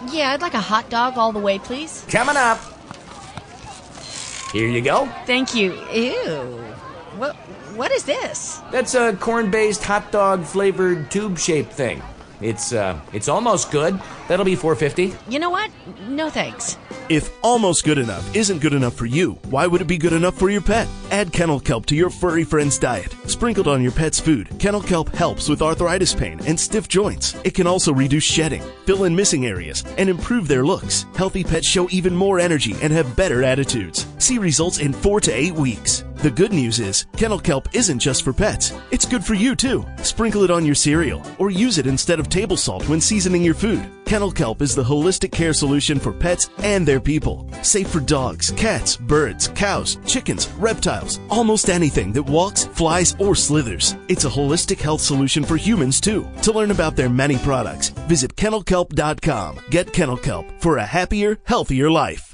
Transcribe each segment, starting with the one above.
Yeah, I'd like a hot dog all the way, please. Coming up. Here you go. Thank you. Ew. What is this? That's a corn-based hot dog flavored tube-shaped thing. It's almost good. That'll be $4.50. You know what? No thanks. If almost good enough isn't good enough for you, why would it be good enough for your pet? Add kennel kelp to your furry friend's diet. Sprinkled on your pet's food, kennel kelp helps with arthritis pain and stiff joints. It can also reduce shedding, fill in missing areas, and improve their looks. Healthy pets show even more energy and have better attitudes. See results in 4 to 8 weeks. The good news is, kennel kelp isn't just for pets. It's good for you too. Sprinkle it on your cereal or use it instead of table salt when seasoning your food. Kennel kelp is the holistic care solution for pets and their people. Safe for dogs, cats, birds, cows, chickens, reptiles, almost anything that walks, flies, or slithers. It's a holistic health solution for humans too. To learn about their many products, visit kennelkelp.com. Get Kennel Kelp for a happier, healthier life.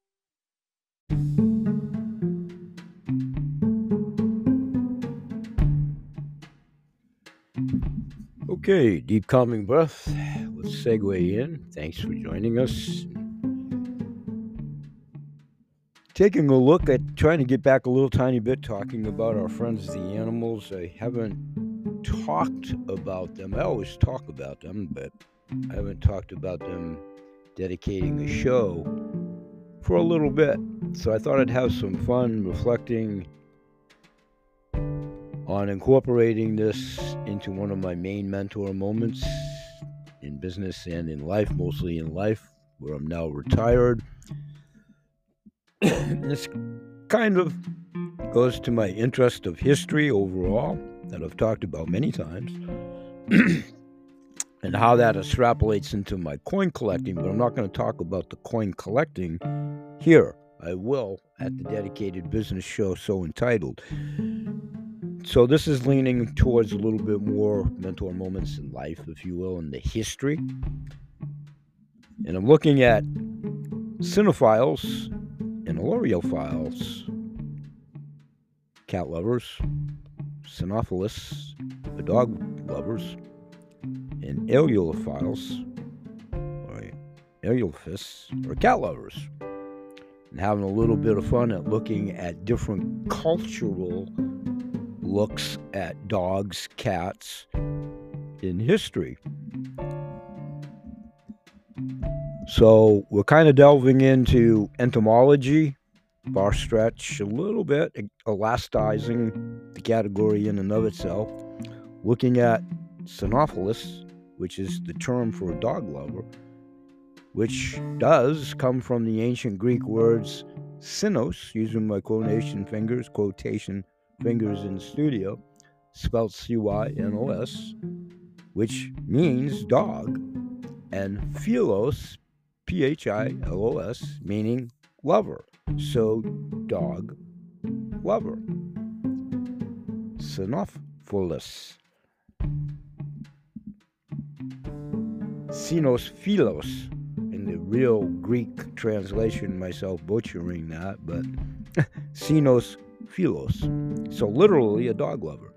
Okay, deep calming breath. Let's segue in. Thanks for joining us. Taking a look at trying to get back a little tiny bit, talking about our friends the animals. I haven't talked about them. I always talk about them, but I haven't talked about them dedicating a show for a little bit. So I thought I'd have some fun reflecting on incorporating this into one of my main mentor moments in business and in life, mostly in life, where I'm now retired. This kind of goes to my interest of history overall, that I've talked about many times, and how that extrapolates into my coin collecting, but I'm not going to talk about the coin collecting here. I will at the dedicated business show so entitled. So this is leaning towards a little bit more mentor moments in life, if you will, in the history. And I'm looking at cinephiles and audiophiles, cat lovers, cynophilists, dog lovers, and aeolophiles, or aeolophists, or cat lovers. And having a little bit of fun at looking at different cultural looks at dogs, cats in history. So we're kind of delving into entomology, far stretch a little bit, elasticizing the category in and of itself, looking at cynophilus, which is the term for a dog lover, which does come from the ancient Greek words cynos, using my quotation fingers in the studio, spelled C-Y-N-O-S, which means dog, and philos, P-H-I-L-O-S, meaning lover. So, dog lover. Cynophilus. Cynosphilos, in the real Greek translation, myself butchering that, but Cynosphilos. So literally a dog lover.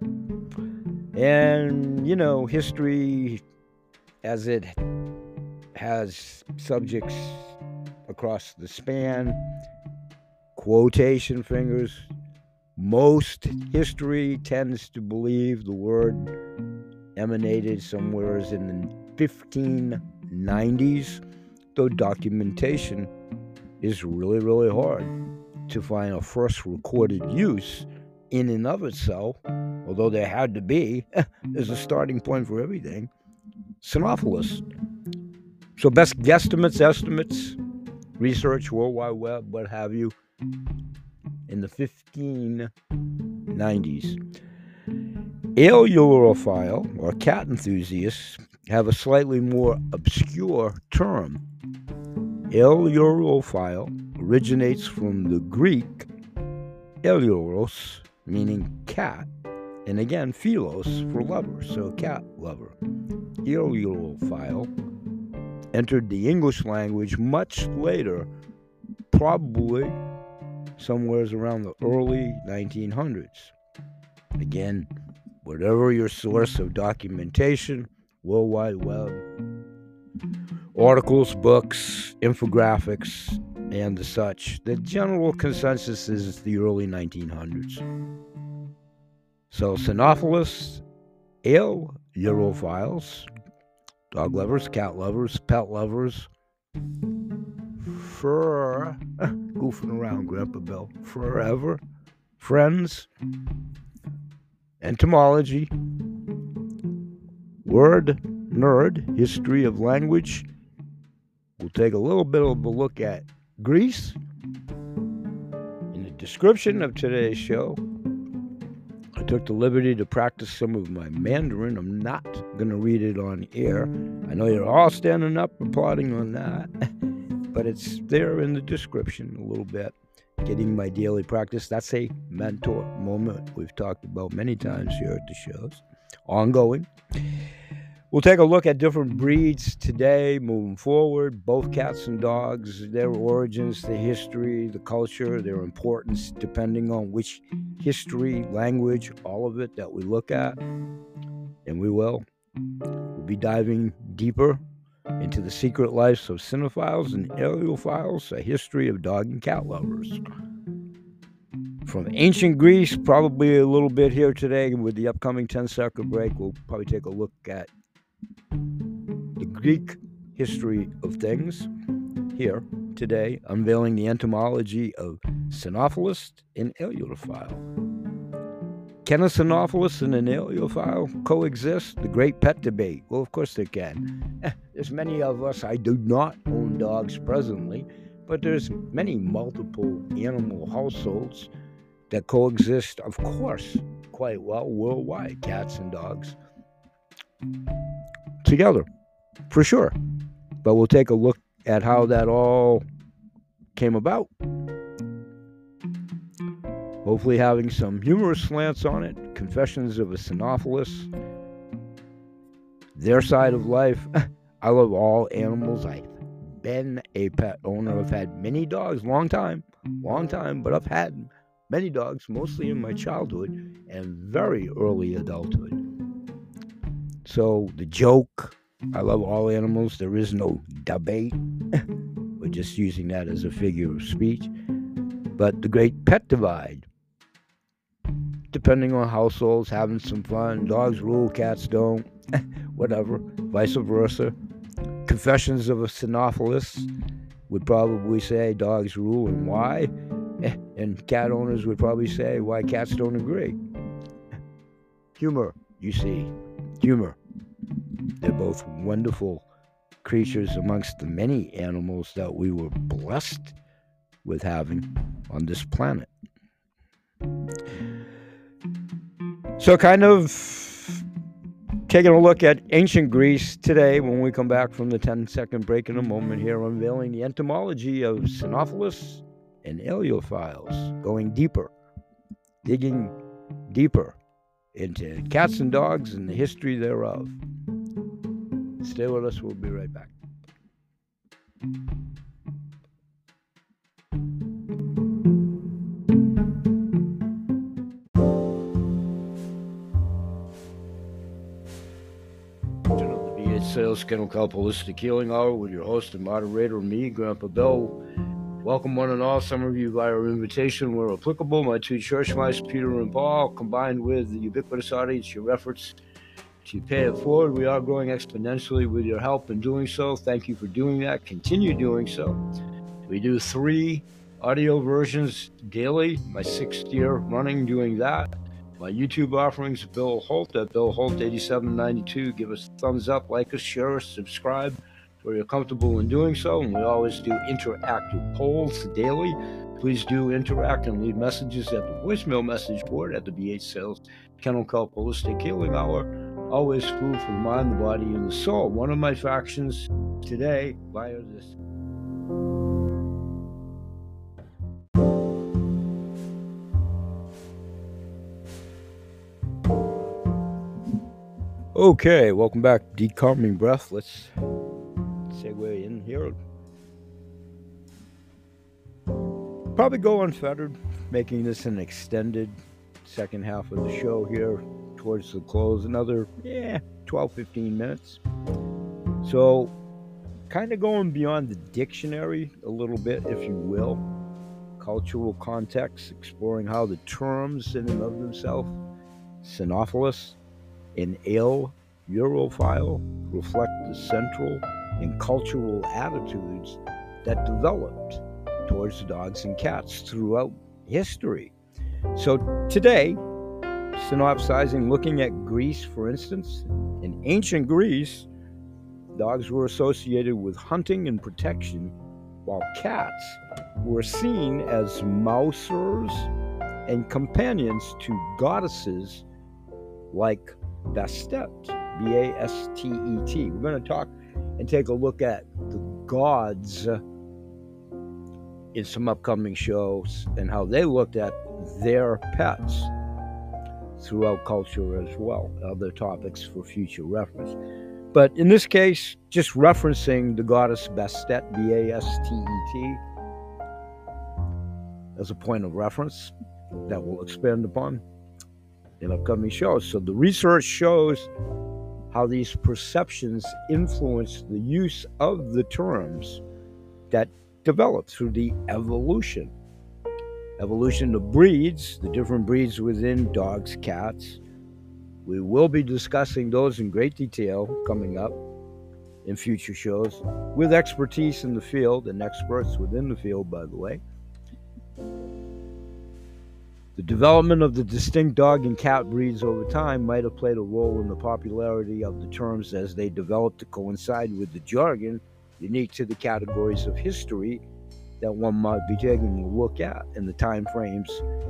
And, history, as it has subjects across the span, quotation fingers, most history tends to believe the word emanated somewhere in the 1590s, though documentation is really, really hard to find a first recorded use in and of itself, although there had to be, as a starting point for everything, cynophilus. So best guesstimates, estimates, research, World Wide Web, what have you, in the 1590s. Aeolophile, or cat enthusiasts, have a slightly more obscure term. Aeolophile originates from the Greek aeolos, meaning cat, and again, philos for lover, so cat lover. Aeolophile entered the English language much later, probably somewhere around the early 1900s. Again, whatever your source of documentation, World Wide Web, articles, books, infographics, and the such. The general consensus is the early 1900s. So cynophilists, alienophiles, dog lovers, cat lovers, pet lovers, goofing around, Grandpa Bill, forever, friends, entomology, word nerd, history of language. We'll take a little bit of a look at Greece. In the description of today's show, I took the liberty to practice some of my Mandarin. I'm not going to read it on air. I know you're all standing up applauding on that, but it's there in the description a little bit. Getting my daily practice. That's a mentor moment we've talked about many times here at the shows. Ongoing. We'll take a look at different breeds today, moving forward. Both cats and dogs, their origins, the history, the culture, their importance, depending on which history, language, all of it that we look at. And we will. We'll be diving deeper into the secret lives of cinephiles and alienophiles, a history of dog and cat lovers. From ancient Greece, probably a little bit here today. With the upcoming 10-second break, we'll probably take a look at the Greek history of things here today, unveiling the entomology of cynophilist and alienophile. Can a cynophilist and an alienophile coexist? The great pet debate. Well, of course they can. There's many of us. I do not own dogs presently, but there's many multiple animal households that coexist, of course, quite well worldwide, cats and dogs together, for sure. But we'll take a look at how that all came about. Hopefully having some humorous slants on it, confessions of a cynophilist, their side of life. I love all animals. I've been a pet owner. I've had many dogs, long time, but I've had many dogs, mostly in my childhood and very early adulthood. So the joke, I love all animals. There is no debate. We're just using that as a figure of speech. But the great pet divide, depending on households, having some fun. Dogs rule, cats don't. Whatever, vice versa. Confessions of a cynophilist would probably say dogs rule and why. And cat owners would probably say why cats don't agree. Humor, you see. Humor. They're both wonderful creatures amongst the many animals that we were blessed with having on this planet. So kind of taking a look at ancient Greece today when we come back from the 10-second break in a moment here, unveiling the entomology of cynophilists and alienophiles, going deeper, digging deeper into cats and dogs and the history thereof. Stay with us, we'll be right back. Sales Kennel Kelp Holistic Healing Hour with your host and moderator, me, Grandpa Bill. Welcome one and all, some of you via invitation where applicable. My two church mice, Peter and Paul, combined with the ubiquitous audience, your efforts to pay it forward. We are growing exponentially with your help in doing so. Thank you for doing that. Continue doing so. We do 3 audio versions daily, my 6th year running doing that. My YouTube offerings, Bill Holt at Bill Holt 8792. Give us a thumbs up, like us, share us, subscribe where you're comfortable in doing so. And we always do interactive polls daily. Please do interact and leave messages at the voicemail message board at the BH Sales Kennel Kelp Holistic Healing Hour. Always food for the mind, the body, and the soul. One of my factions today via this. Okay, welcome back. Deep calming breath. Let's segue in here. Probably go unfettered, making this an extended second half of the show here towards the close. Another 12-15 minutes. So kind of going beyond the dictionary a little bit, if you will. Cultural context, exploring how the terms in and of themselves, Cynophilus and ale Europhile, reflect the central and cultural attitudes that developed towards dogs and cats throughout history. So today, synopsizing, looking at Greece, for instance, in ancient Greece, dogs were associated with hunting and protection, while cats were seen as mousers and companions to goddesses like Bastet, B-A-S-T-E-T. We're going to talk and take a look at the gods in some upcoming shows and how they looked at their pets throughout culture as well, other topics for future reference. But in this case, just referencing the goddess Bastet, B-A-S-T-E-T, as a point of reference that we'll expand upon in upcoming shows. So the research shows how these perceptions influence the use of the terms that developed through the evolution of breeds, the different breeds within dogs, cats. We will be discussing those in great detail coming up in future shows with expertise in the field and experts within the field, by the way. The development of the distinct dog and cat breeds over time might have played a role in the popularity of the terms as they developed to coincide with the jargon unique to the categories of history that one might be taking a look at in the time frames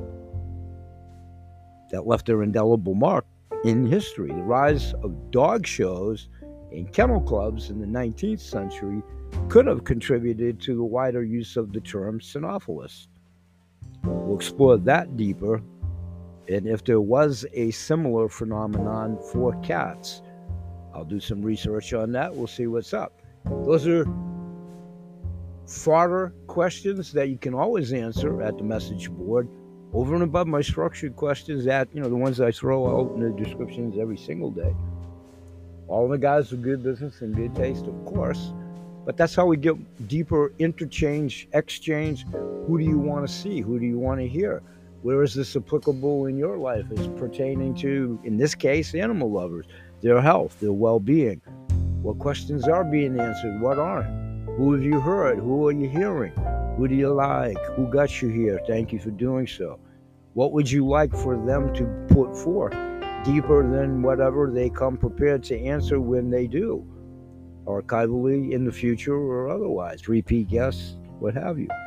that left their indelible mark in history. The rise of dog shows and kennel clubs in the 19th century could have contributed to the wider use of the term Cynophilus. We'll explore that deeper, and if there was a similar phenomenon for cats. I'll do some research on that. We'll see what's up. Those are fodder questions that you can always answer at the message board, over and above my structured questions that, the ones I throw out in the descriptions every single day. All the guys with good business and good taste, of course, but that's how we get deeper interchange, exchange. Who do you want to see? Who do you want to hear? Where is this applicable in your life as pertaining to, in this case, animal lovers, their health, their well-being? What questions are being answered? What aren't? Who have you heard? Who are you hearing? Who do you like? Who got you here? Thank you for doing so. What would you like for them to put forth deeper than whatever they come prepared to answer when they do? Archivally in the future or otherwise, repeat guests, what have you.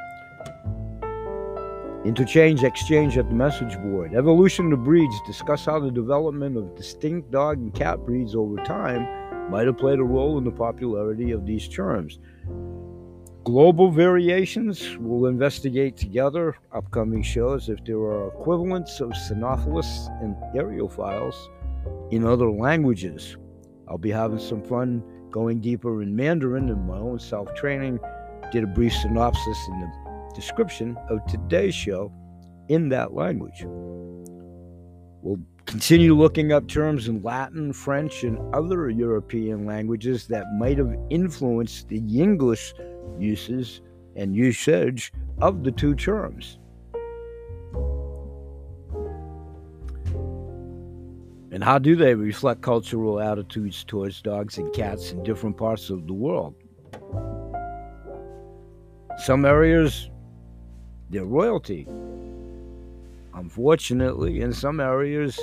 Interchange, exchange at the message board. Evolution of breeds. Discuss how the development of distinct dog and cat breeds over time might have played a role in the popularity of these terms. Global variations. We'll investigate together upcoming shows if there are equivalents of Cynophilus and Areophiles in other languages. I'll be having some fun going deeper in Mandarin in my own self-training. Did a brief synopsis in the description of today's show in that language. We'll continue looking up terms in Latin, French, and other European languages that might have influenced the English uses and usage of the two terms. And how do they reflect cultural attitudes towards dogs and cats in different parts of the world? Some areas, they're royalty. Unfortunately, in some areas,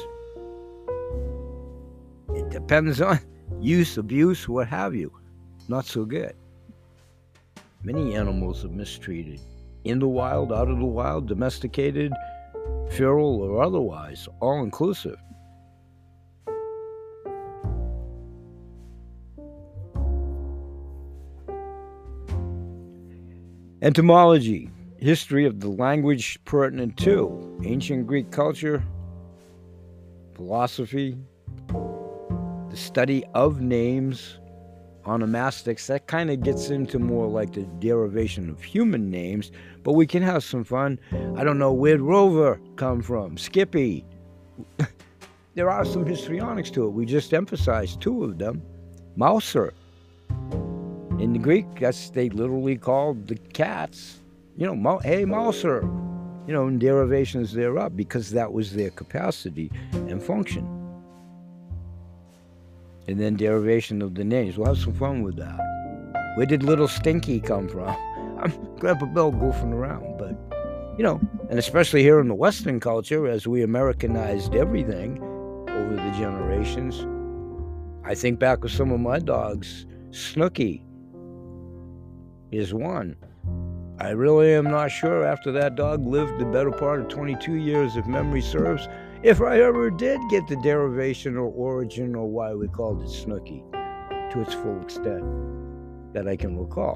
it depends on use, abuse, what have you. Not so good. Many animals are mistreated. In the wild, out of the wild, domesticated, feral, or otherwise, all inclusive. Etymology, history of the language pertinent to ancient Greek culture, philosophy, the study of names, onomastics. That kind of gets into more like the derivation of human names, but we can have some fun. I don't know, where'd Rover come from? Skippy. There are some histrionics to it. We just emphasized two of them. Mouser In the Greek, they literally called the cats, hey, mouser, and derivations thereof, because that was their capacity and function. And then derivation of the names. We'll have some fun with that. Where did Little Stinky come from? I'm Grandpa Bill goofing around, but, and especially here in the Western culture, as we Americanized everything over the generations, I think back with some of my dogs. Snooky is one. I really am not sure after that dog lived the better part of 22 years, if memory serves, if I ever did get the derivation or origin or why we called it Snooky to its full extent that I can recall.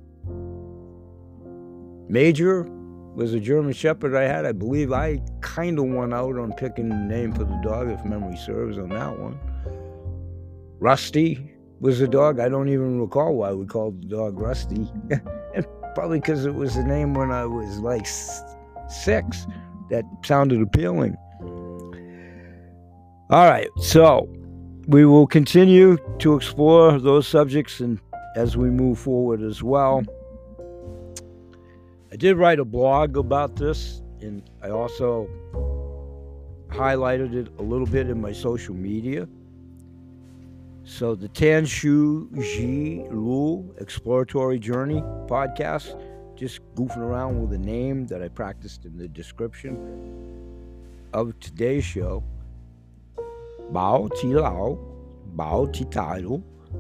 Major was a German Shepherd I had. I believe I kind of won out on picking the name for the dog, if memory serves, on that one. Rusty was a dog. I don't even recall why we called the dog Rusty. And probably because it was a name when I was like 6 that sounded appealing. All right, so we will continue to explore those subjects and as we move forward as well. I did write a blog about this, and I also highlighted it a little bit in my social media. So the Tan Shu Ji Lu Exploratory Journey podcast, just goofing around with a name that I practiced in the description of today's show. Bao Ti Lao, Bao Ti Tailu,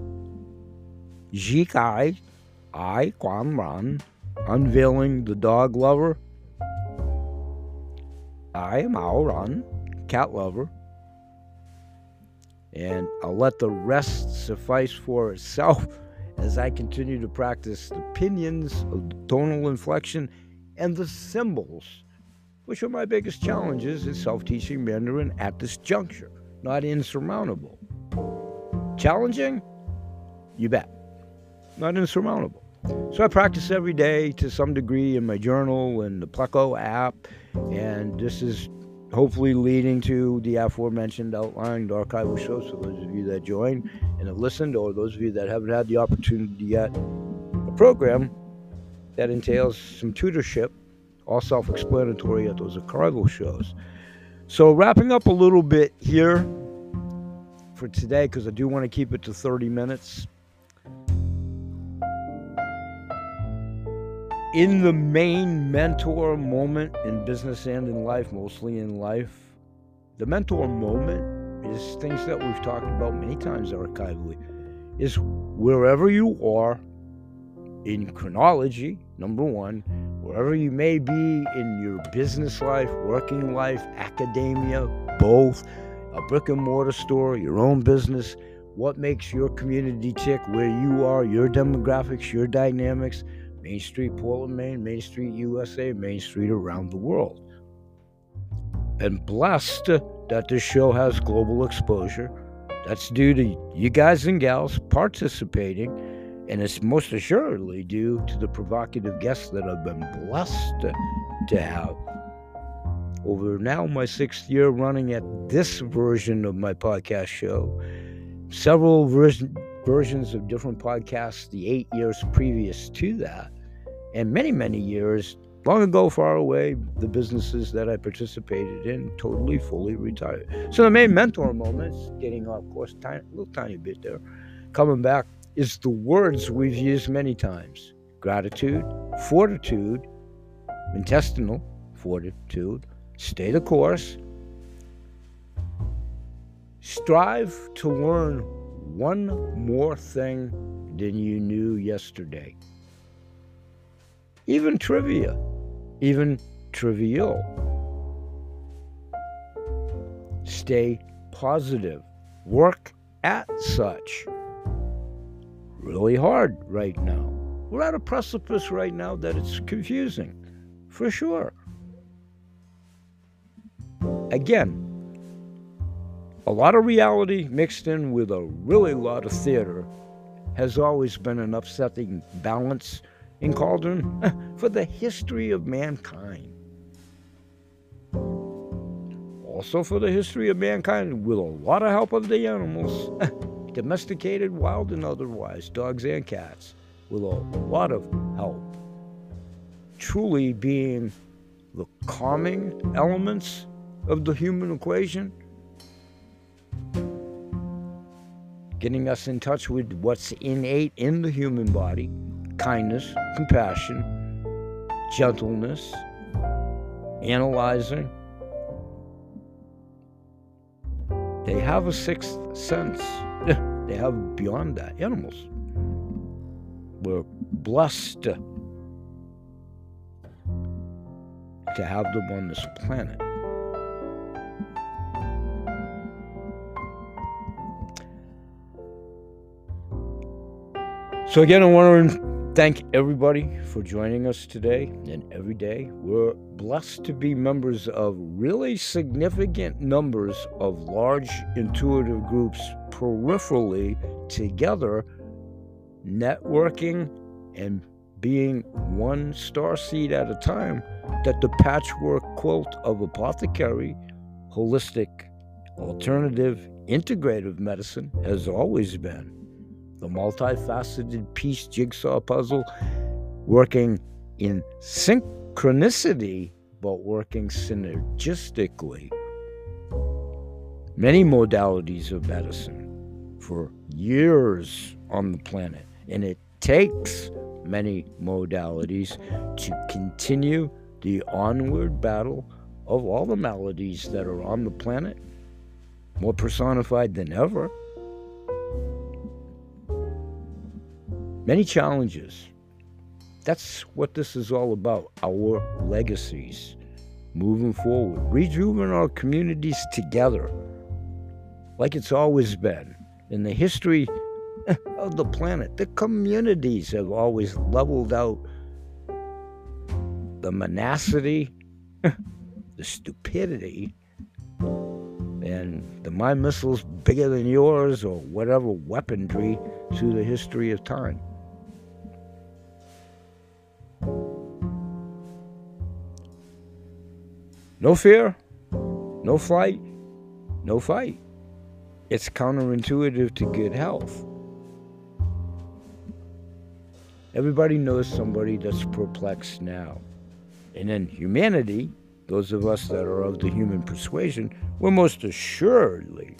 Ji Kai, I Quan Ran, Unveiling the Dog Lover, I Mao Ran, Cat Lover, and I'll let the rest suffice for itself as I continue to practice the pinions of the tonal inflection and the symbols, which are my biggest challenges in self-teaching Mandarin at this juncture. Not insurmountable. Challenging? You bet. Not insurmountable. So I practice every day to some degree in my journal and the Pleco app, and this is hopefully leading to the aforementioned outlined archival shows for those of you that join and have listened, or those of you that haven't had the opportunity yet. A program that entails some tutorship, all self-explanatory at those archival shows. So wrapping up a little bit here for today, because I do want to keep it to 30 minutes. In the main mentor moment in business and in life, mostly in life, the mentor moment is things that we've talked about many times archivally, is wherever you are in chronology, number one, wherever you may be in your business life, working life, academia, both, a brick and mortar store, your own business, what makes your community tick, where you are, your demographics, your dynamics, Main Street, Portland, Maine, Main Street, USA, Main Street around the world. And blessed that this show has global exposure. That's due to you guys and gals participating, and it's most assuredly due to the provocative guests that I've been blessed to have. Over now my 6th year running at this version of my podcast show, several versions of different podcasts the 8 years previous to that, and many, many years, long ago, far away, the businesses that I participated in, totally, fully retired. So the main mentor moments, getting off course a little tiny bit there, coming back, is the words we've used many times. Gratitude, fortitude, intestinal fortitude, stay the course, strive to learn one more thing than you knew yesterday. Even trivia, even trivial. Stay positive. Work at such. Really hard right now. We're at a precipice right now that it's confusing, for sure. Again, a lot of reality mixed in with a really lot of theater has always been an upsetting balance in Cauldron for the history of mankind. Also for the history of mankind, with a lot of help of the animals, domesticated, wild and otherwise, dogs and cats. with a lot of help. Truly being the calming elements of the human equation, getting us in touch with what's innate in the human body: kindness, compassion, gentleness, analyzing. They have a sixth sense. They have beyond that. Animals. We're blessed to have them on this planet. So again, I want to thank everybody for joining us today and every day. We're blessed to be members of really significant numbers of large intuitive groups peripherally together, networking and being one starseed at a time, that the patchwork quilt of apothecary, holistic, alternative, integrative medicine has always been. The multifaceted piece jigsaw puzzle, working in synchronicity, but working synergistically. Many modalities of medicine for years on the planet, and it takes many modalities to continue the onward battle of all the maladies that are on the planet, more personified than ever. Many challenges. That's what this is all about, our legacies. Moving forward, rejuvenating our communities together, like it's always been. In the history of the planet, the communities have always leveled out the monacity, the stupidity, and the mind missiles bigger than yours, or whatever weaponry, through the history of time. No fear, no flight, no fight. It's counterintuitive to good health. Everybody knows somebody that's perplexed now. And in humanity, those of us that are of the human persuasion, we're most assuredly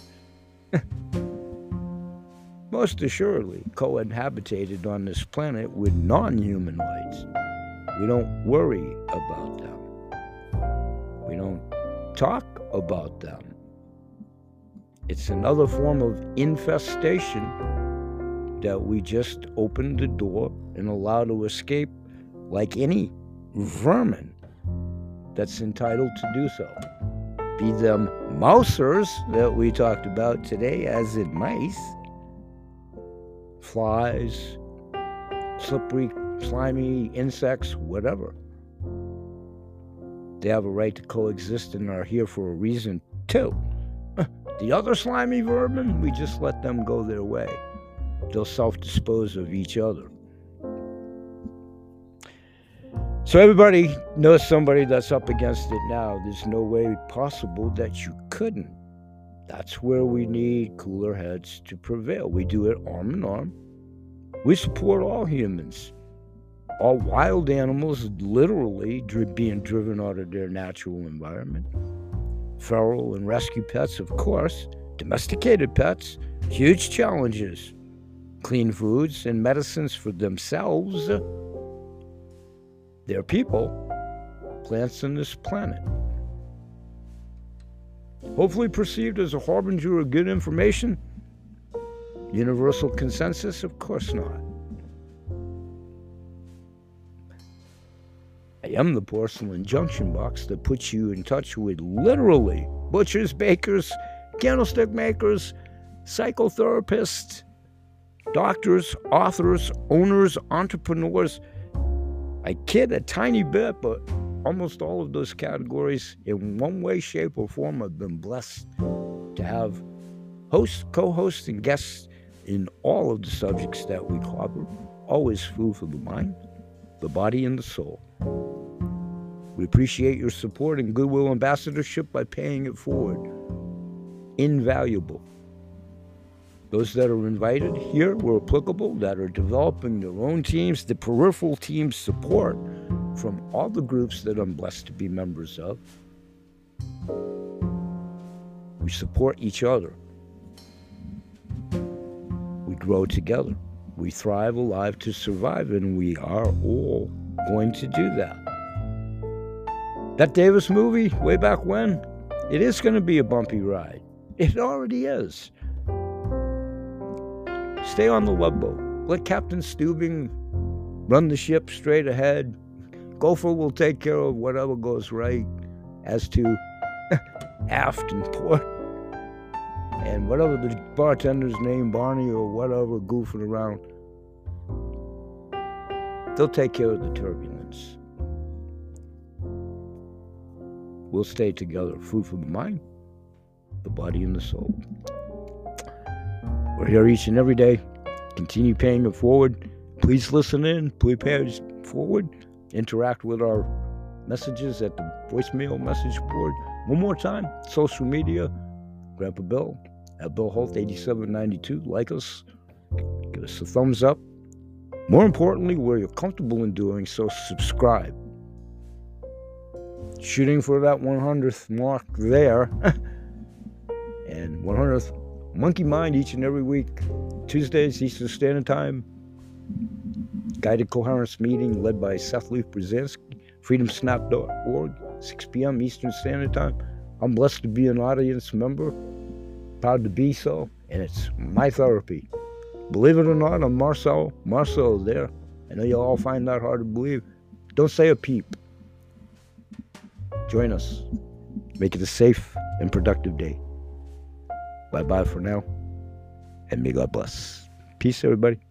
co-inhabited on this planet with non-human lights. We don't worry about them. We don't talk about them. It's another form of infestation that we just opened the door and allow to escape, like any vermin that's entitled to do so. Be them mousers that we talked about today, as in mice, flies, slippery, slimy insects, whatever. They have a right to coexist and are here for a reason too. The other slimy vermin, we just let them go their way. They'll self-dispose of each other. So everybody knows somebody that's up against it now. There's no way possible that you couldn't. That's where we need cooler heads to prevail. We do it arm in arm. We support all humans. All wild animals literally being driven out of their natural environment. Feral and rescue pets, of course. Domesticated pets, huge challenges. Clean foods and medicines for themselves, their people, plants on this planet. Hopefully perceived as a harbinger of good information. Universal consensus? Of course not. I am the porcelain junction box that puts you in touch with literally butchers, bakers, candlestick makers, psychotherapists, doctors, authors, owners, entrepreneurs. I kid a tiny bit, but almost all of those categories, in one way, shape, or form, have been blessed to have hosts, co-hosts, and guests in all of the subjects that we cover. Always food for the mind, the body, and the soul. We appreciate your support and goodwill ambassadorship by paying it forward. Invaluable. those that are invited here, where applicable, that are developing their own teams, the peripheral team support from all the groups that I'm blessed to be members of. We support each other. We grow together. We thrive alive to survive, and we are all going to do that. That Davis movie, way back when, it is going to be a bumpy ride. It already is. Stay on the love boat. Let Captain Steubing run the ship straight ahead. Gopher will take care of whatever goes right as to aft and port. And whatever the bartender's name, Barney or whatever, goofing around, they'll take care of the turbulence. We'll stay together. Food for the mind, the body, and the soul. We're here each and every day. Continue paying it forward. Please listen in. Please pay it forward. Interact with our messages at the voicemail message board. One more time, social media, Grandpa Bill, at Bill Holt 8792. Like us. Give us a thumbs up. More importantly, where you're comfortable in doing so, subscribe. Shooting for that 100th mark there. And 100th Monkey Mind each and every week. Tuesdays, Eastern Standard Time. Guided Coherence meeting led by Seth Leaf Brzezinski. FreedomSnap.org, 6 p.m. Eastern Standard Time. I'm blessed to be an audience member. Proud to be so. And it's my therapy. Believe it or not, I'm Marcel. Marcel is there. I know you'll all find that hard to believe. Don't say a peep. Join us. Make it a safe and productive day. Bye-bye for now. And may God bless. Peace, everybody.